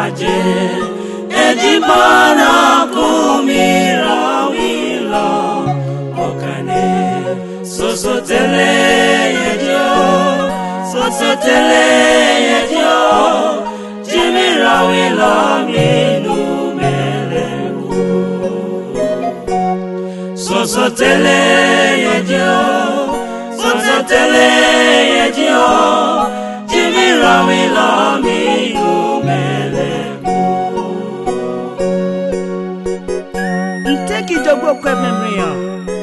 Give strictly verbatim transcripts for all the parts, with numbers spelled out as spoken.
awaje ejibana kumira wilo okane sosotele yejo sosotele yejo jimira wilo minu meleku sosotele yejo sosotele yejo jimira wilo minu meleku nteki jogo kwe memory ya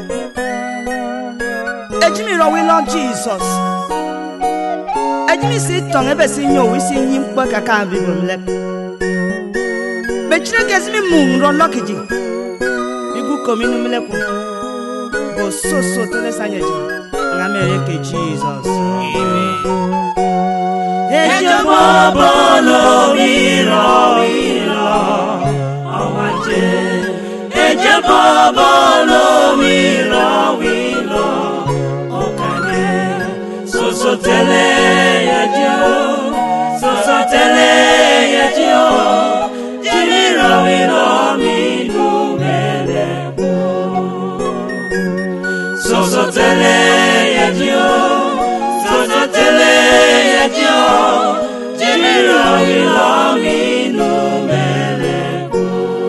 ejimira wilo Jesus ejimi si tong ebe si nyo wi si nyim kwa kaka bibo mlek bechire gezimi mum ro lokiji igu kominu mleku bo so so tele sanyeji ngamere ke Jesus amen ejo bolo miro miro awaje ejo bolo miro miro okane so so tele yejo so so tele yejo jimiro miro minu meleku so so tele yejo so so tele yejo jimiro miro minu meleku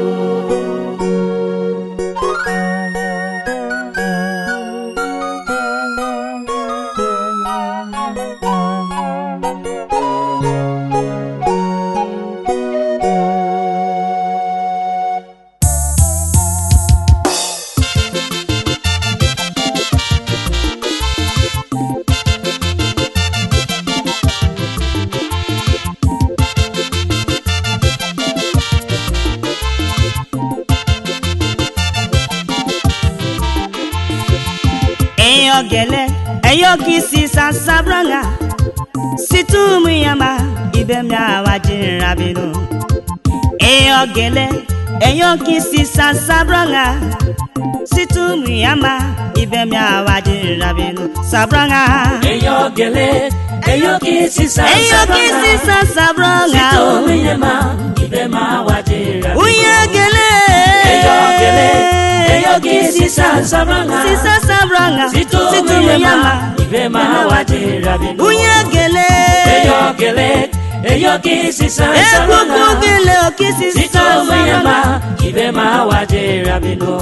gele eyo kisi sasabranga situmu yama ibemya wajira binu eyo gele eyo kisi sasabranga situmu yama ibemya wajira binu sabranga eyo gele eyo kisi sasabranga eyo kisi sasabranga situmu yama ibemya wajira uye gele eyo gele eyo kisi sasabranga sisa sabranga situmu yama ibemya wajira binu uye gele eyo gele eyo kisi sasabranga eyo gele o kisi situmu yama ibemya wajira binu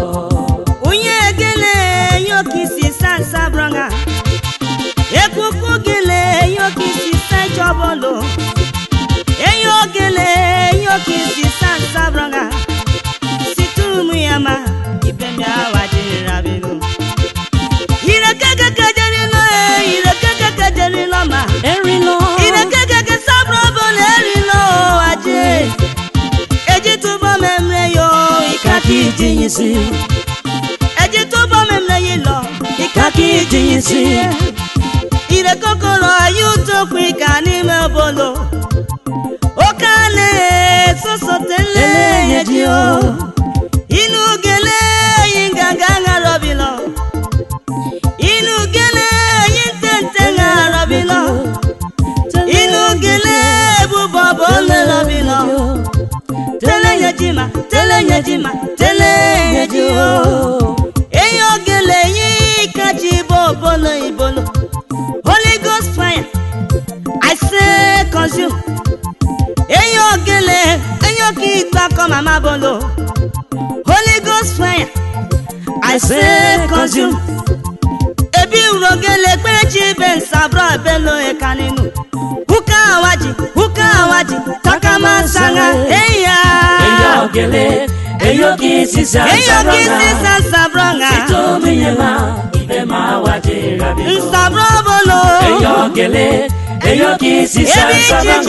uye gele eyo kisi sasabranga ekuku gele eyo kisi sajobolo eyo gele eyo kisi sasabranga situmu yama ibemya wajira binu ire keke kajeri no ire keke kajeri no ma erilo ire keke ke sabrobo erilo aje eji tubo memre yo ikaki jinyisi eji tubo memre yilo ikaki jinyisi ire kokoro ayuto kwika ni mebolo okale soso tele yejio inu gele yinganga ngarobilo inu gele yintente ngarobilo inu gele bubobo ngarobilo tele yejima tele yejima tele yejio eyo gele yikaji bobo no ibolo Holy Ghost fire I say consume eyo gele eyo ki gba ko mama bolo Holy Ghost fire I say consume ebi urogele pechi ben sabra belo ekaninu huka waji huka waji takama sanga eya eyo gele eyo kisi sasabranga eyo kisi sasabranga situmu yama ibemya wajira binu nsabrobo eyo gele eyo kisi sasabranga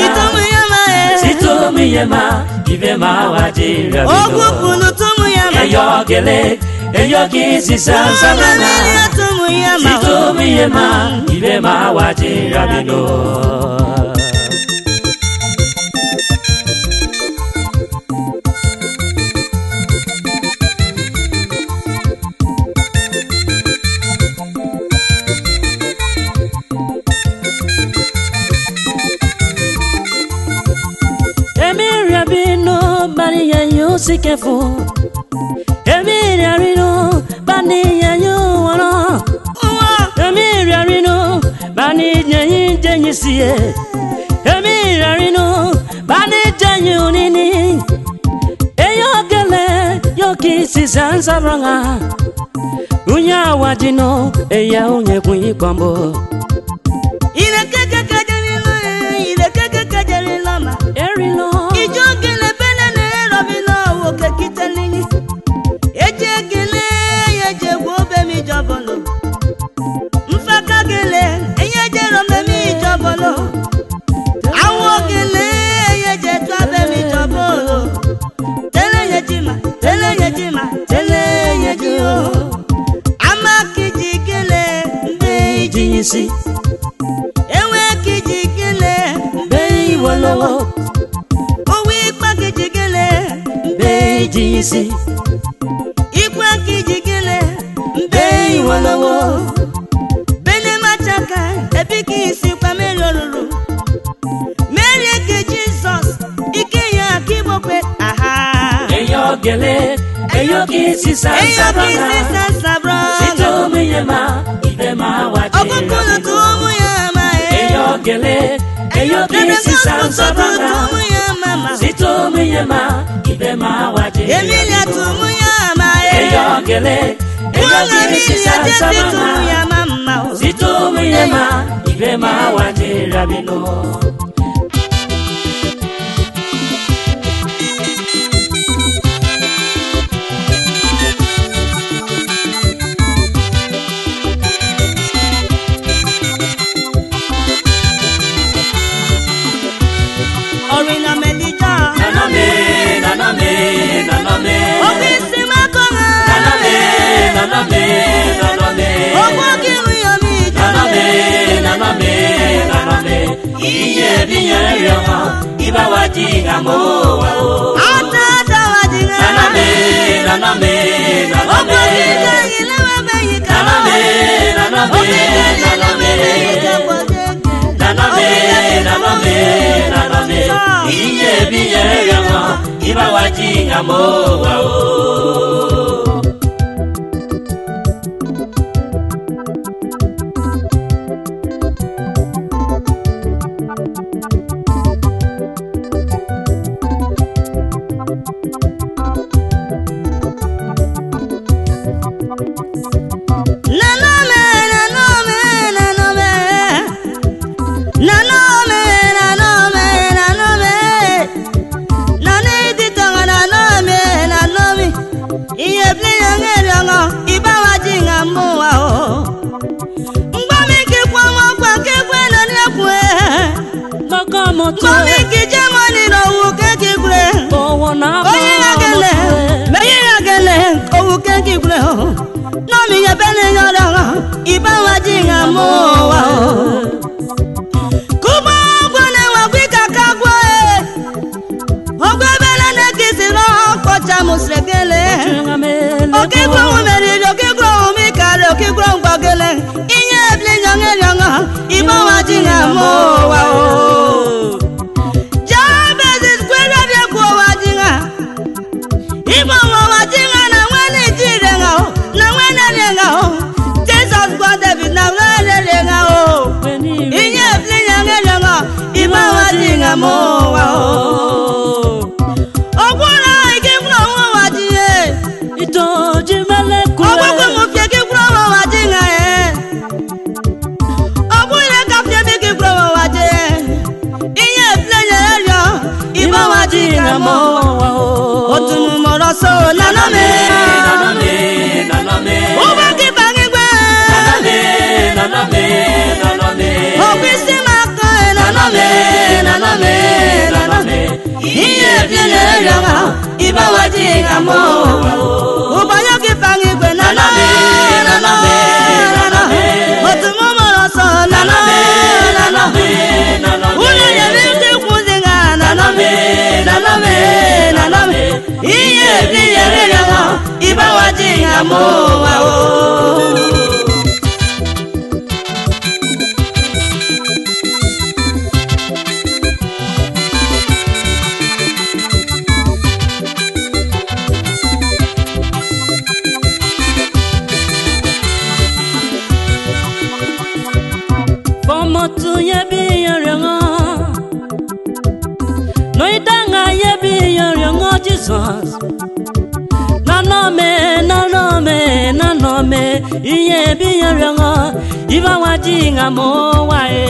situmu yama ibemya wajira binu ogukulu tumu yama eyo gele eyo kisi sasabranga situmu yama ibemya wajira binu si kefu Emi arino bani yanyu wana Emi arino bani nyanyi janyi siye Emi arino bani janyu nini Eyo gele yoki si zanzaranga Unya wajino eya unye kunyi kwambo Ile keke kajari lo ile keke kajari lama Erilo Ijo gele bene ne robilo wo kekite lingi Eje gele eje gobe mi jobolo Mfaka gele eje rombe mi jobolo Awo gele eje twabe mi jobolo Tele yejima tele yejima tele yejio Ama kijigele mbe jinyisi Ewe kijigele Bei walo Owi kwa kijigele Bei jinyisi Ikwa kijigele Bei walo Bene machaka epiki isi kwa melolulu Mary eke Jesus Ike ya kibokwe aha Eyo gele Eyo kisi sansabanga Eyo kisi sansabanga Sito miyema Ibema wajira Okukulu tumu yama Eyo gele Eyo kisi sansabanga Sito miyema Ibema wajira Emilia tumu yama Eyo gele Eyo kisi sansabanga Sito miyema Ibema wajira bino Orina melija Naname, naname, naname Obisi makona Naname, naname, naname Ogogi uyomi Naname, naname, naname Iye biye riyama Iba wajinga moa o Ata ata wajinga Naname, naname, naname Ogogi jangile wabeyika Naname, naname, naname Naname, naname, naname Iye biye riyama Iba wajinga moa o Nanome, nanome, nanome Nanome, nanome, nanome Nane ditonga nanome, nanome Iye pliya ngelongo, iba wajinga muwa o Mbami kikwa mwakwa kikwe nani akwe Maka moto Mbami kijemo nino uke kikwe Owo na Oye agele, meye agele, uke kikwe o Nomi ye bene nyodongo, iba wajinga muwa o Kubo gwane wabika kagwe Ogwe bele nekisi no kocha musregele Okigwe umeriri, okigwe umikari, okigwe mgbagele Inye ebli nyange nyanga, iba wajinga muwa o Jabezis kwere bie kuwa wajinga Iba wajinga na wene jirenga o Na wene renga o Jesus kwa David na wene renga o Inye ebli nyange nyanga, iba wajinga muwa o Ogwara ikigwe wajinga Ito jimele kule Ogwara mufye kigwe wajinga e Ogwara kapye bikigwe wajinga Inye ebli nyange iba wajinga muwa o Otunu moroso naname Naname, naname Ubaki bangigwe Naname, naname, naname Obisi maka naname naname naname Iye biye yama iba wajinga mowa Ubayoki bangigwe naname naname naname Otunu moroso naname naname Ule yebiti kuzinga naname naname naname Iye biye yama iba wajinga mowa motu yebi yorengo no idanga yebi yorengo Jesus nanome nanome nanome yebi yorengo iba wajinga mo wae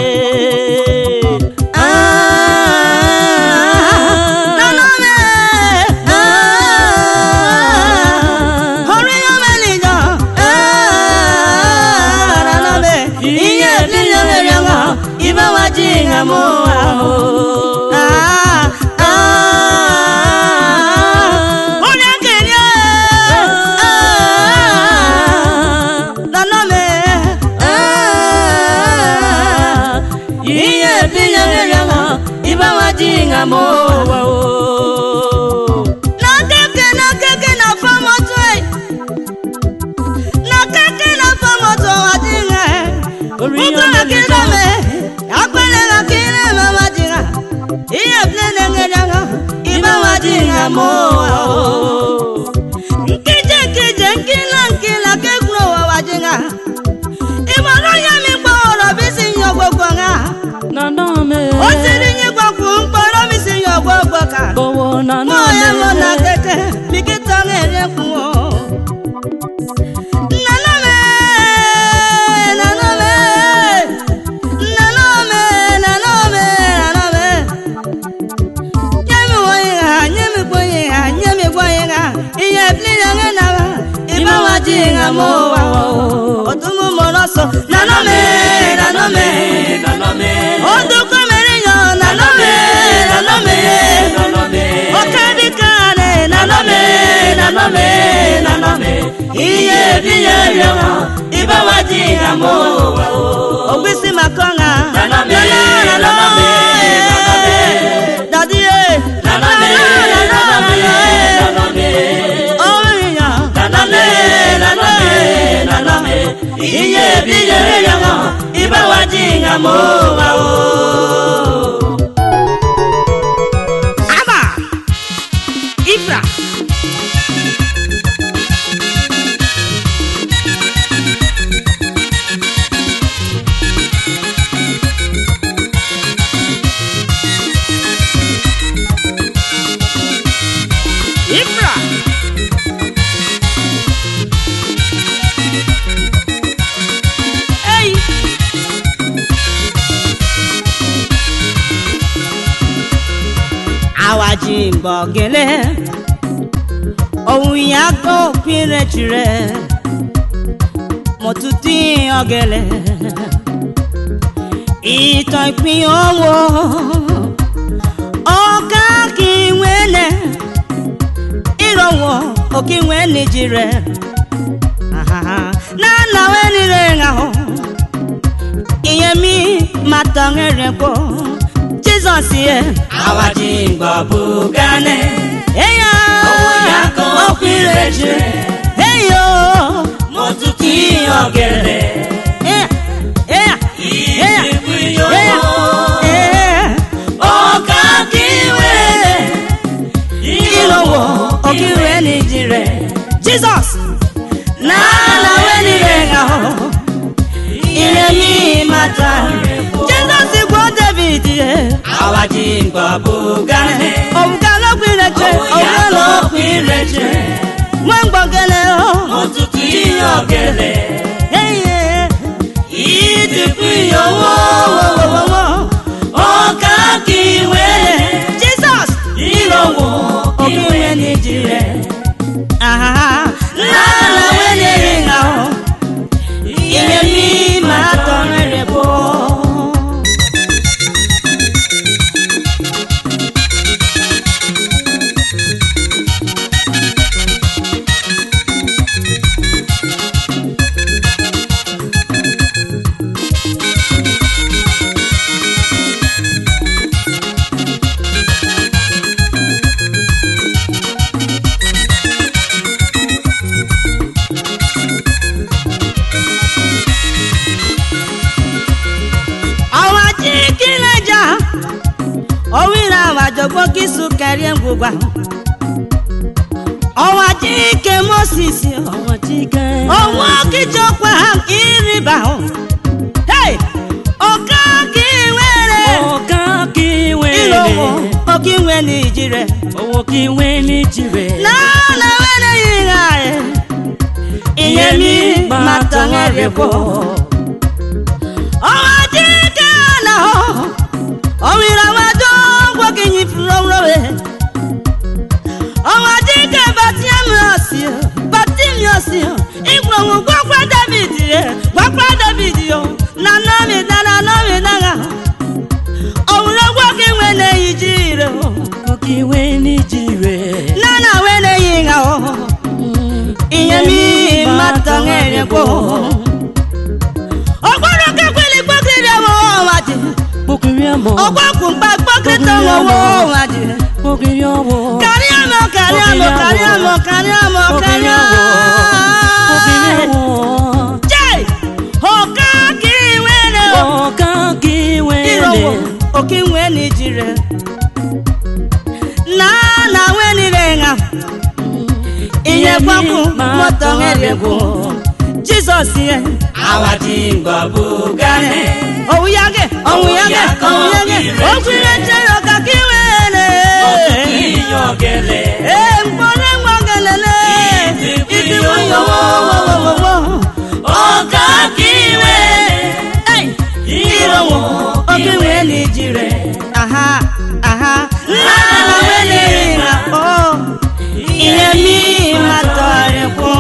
Jinga mo ah ah onya kenya ah nanome ah iye binya nyanga iba wajinga mo na keke na keke na famo twe na keke na famo to wajinga oriyo na kidame mo nkije kije nkila nkila ke gro wa wajinga imoro ya mi gboro bi si yan gbogbo nga na na me o ti ri yin gbogbo nporo mi si yan gbogbo ka bowo na na me mo ya mo na keke mi ki tan ere kun o na na me na na me na na me na na me na na me nyemi wo ya nyemi nyemi boyenga iye blianga na iba wajinga mo otumu moroso nanome nanome nanome oduko meriyo nanome nanome nanome okadikane nanome nanome nanome iye blianga iba wajinga mo obisi makonga nanome nanome nanome dadie nanome iye biye yanga iba wajinga mo wao aba ifra ifra awajimbo gele ohun ya ko pire jire motuti ogele ìtàn ìpín owó ọ̀gá kí wẹ́lẹ̀ ìrọ̀wọ̀ òkè wẹ́lẹ̀ jire nana wẹ́lẹ̀ rẹ̀ ń hàn ìyẹn mi máa tàn ẹ̀rẹ̀ pọ̀ Jesus ye awajimbo bugane eya oyako opireje eyo motuki ogele eh eh eh eh oka kiwe ilowo okiwe ni jire Jesus na na weni renga ho ile mi mata Jesus go David ye awajimbo bugane ogalo kwireje ogalo kwireje mwangongele o motuki ogele eye idipiyo wo wo wo oka kiwe Jesus ilowo okiwe ni jire ah la la wele ringa o ile mi ma tonere bo Owira kisu kere ngwugwa Owa jike Moses Owa jike Owa kijokwa iriba Hey Oka okinwe ni jire okinwe ni jire na na wele yingae iyemi matangere ko owajika na ho owira wajo gwokinyi flowrowe owajika batiamrasi batiamrasi igbo gwakwa David ye gwakwa David yo na na mi na na mi na okinwe ni jire nana wele yinga o iyemi matangere ko ogboro ke kweli pokiri awo waji pokiri amo ogbo pa pokiri to wo waji pokiri awo kari amo kari amo kari amo kari amo kari amo pokiri awo jay oka ki wele oka ki wele okinwe ni jire na na weni renga iye kwaku moto ngerego Jesus ye awati ngabugane oyage oyage oyage okwire chero kakiwele okiyogele eh mbone mwagelele itibu yo wo wo wo okakiwele eh iro okinwe ni jire aha aha la wele na oh iyemi matore ko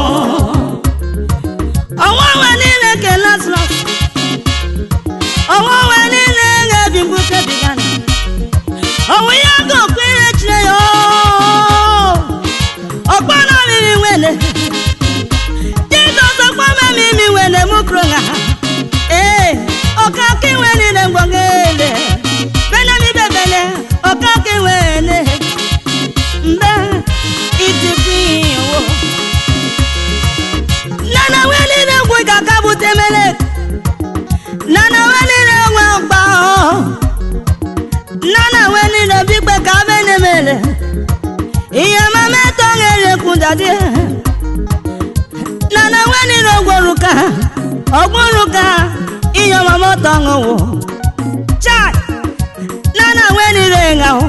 owo wele le ke Lazarus owo wele le ngebi mbuke bigana owo ya go kwere chire yo ogbona mi wele Jesus ogbona mi mi wele mukronga eh okaki wele le ngongele bena mi bebele okaki wele mbe itipiwo nana wele le ngwe kakabu temele nana wele le ngwa gba nana wele le bigbe ka benemele iye mama to ngere kundade nana wele le gworuka ogworuka iye mama to ngowo chai nana wele le ngawo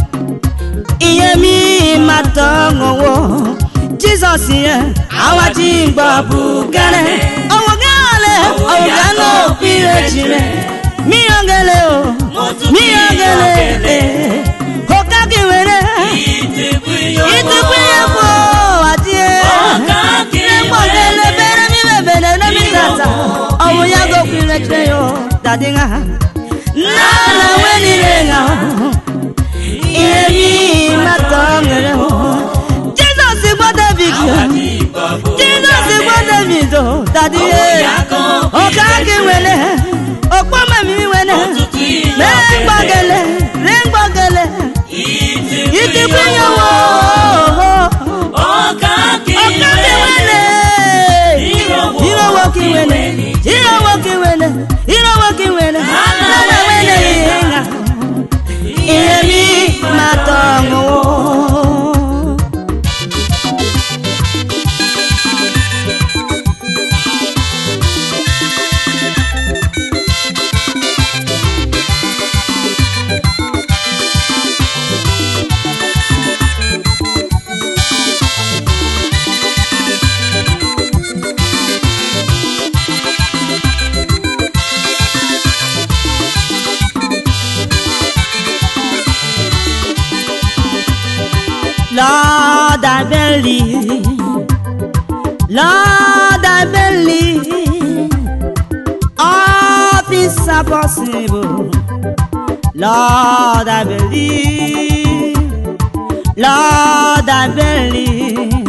iyemi matongo Jesus ye awati ngbabu gane owo gale owo gano pire jire mi ogele o mi ogele okaki wele itibuye ko adie ngogele bere mi bebele no mi tata owo ya go pire jire yo dadinga nana wele renga iyemi matangere Jesus igbo David Jesus igbo David daddy okaki wele okpo mami wele rengbogele rengbogele itibuye wo okaki wele iro woki wele iro woki wele iro woki wele nana wele yenga iyemi matongo Lord, I believe, Lord, I believe, all things are possible. Lord, I believe, Lord, I believe,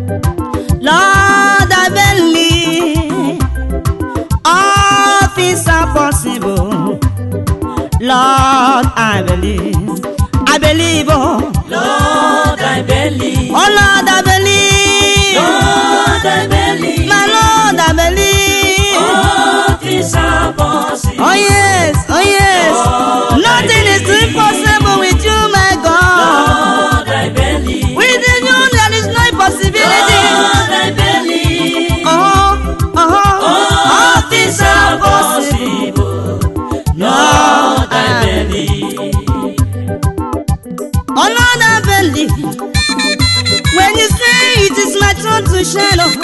Lord, I believe, all things are possible. Lord, I believe, I believe, oh. Lord, I believe. Oh Lord, I believe. Lord, I believe. My Lord, I believe. All things are possible. Oh yes, oh yes. Lord, nothing is impossible with you, my God. Lord, I believe. With you, there is no impossibility. Lord, I believe. Oh, oh, oh. All things are possible. Lord, I believe. belly. When you say it is my turn to shine, oh,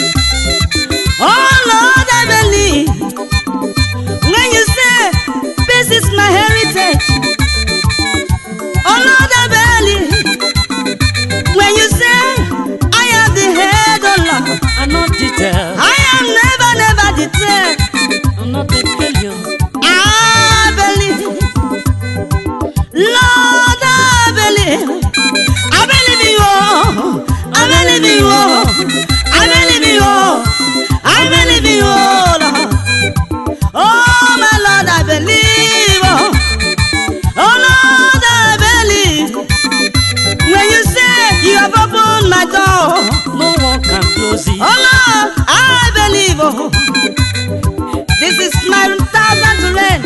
oh Lord, I believe. When you say peace is my heritage, oh Lord, I believe. When you say I am the head, oh Lord, I'm not deterred. I am never, never deterred. I'm not a failure. I believe, Lord, I believe. I believe in you. I believe in you. I believe in you. I believe in you, Lord. Oh, my Lord, I believe. Oh, Lord, I believe. When you say you have opened my door, No one can close it. oh, Lord, I believe. Oh, this is my thousand to rent.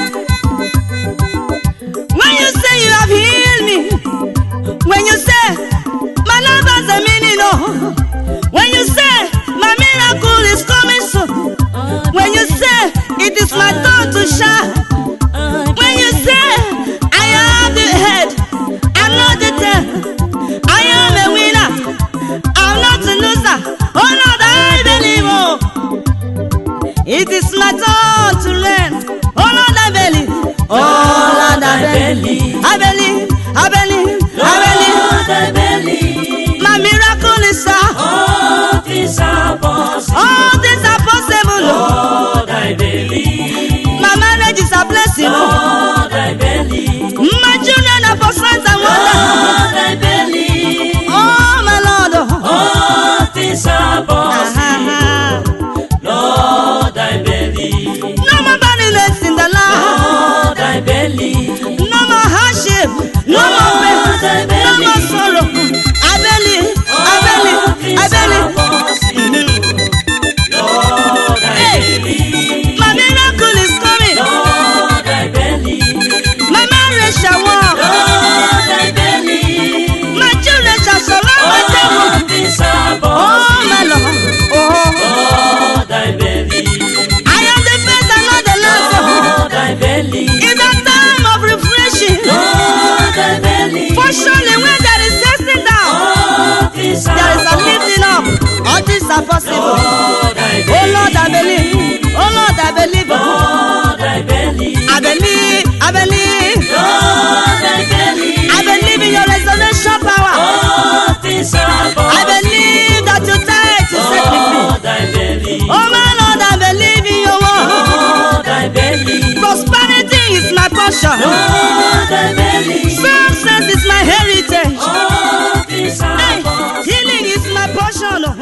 When you say you have healed me, when you say my life has a meaning, oh, when you say my miracle is coming soon, when you say it is my turn to shine, when you say I am the head, I'm not the tail, I am a winner, I'm not a loser. Oh Lord, I believe, oh, it is my turn to reign. Oh Lord, I believe. Oh Lord, I believe. I believe. I believe. I believe. Lord, I believe. My miracle is a. All things are possible. All things are possible. Lord, I believe. My marriage is a blessing. Lord, I believe. My children are for signs and wonders. Lord, I believe. Oh my Lord. All things are possible. Ah, Lord, I believe. no more barrenness in the land. Lord, I believe. No more hardship. No more pain. Lord, I No more believe. sorrow. I believe. I believe. I believe. Lord, I Hey. believe. My miracle is coming. Lord, I believe. My marriage shall walk. Lord, I believe. My children shall surround my All table. things are Oh, possible. my Lord. Oh, Lord, I believe. I am the first and not the last. Lord, I believe. In that time of refreshing, Lord, I believe. for surely when there is sitting down, All things are there is a lifting up. All things are possible. Lord, I Oh, believe. Lord, I believe. Oh, Lord, I believe. Lord, I believe. I believe. I believe. Lord, I believe. I believe in your resurrection power. All things are I possible. believe that you died to set me free. Lord, I believe. Oh my Lord, I believe in your word. Lord, I believe. Prosperity is my portion. Lord, I believe. Success is my heritage. All things are Hey, possible. healing is my portion.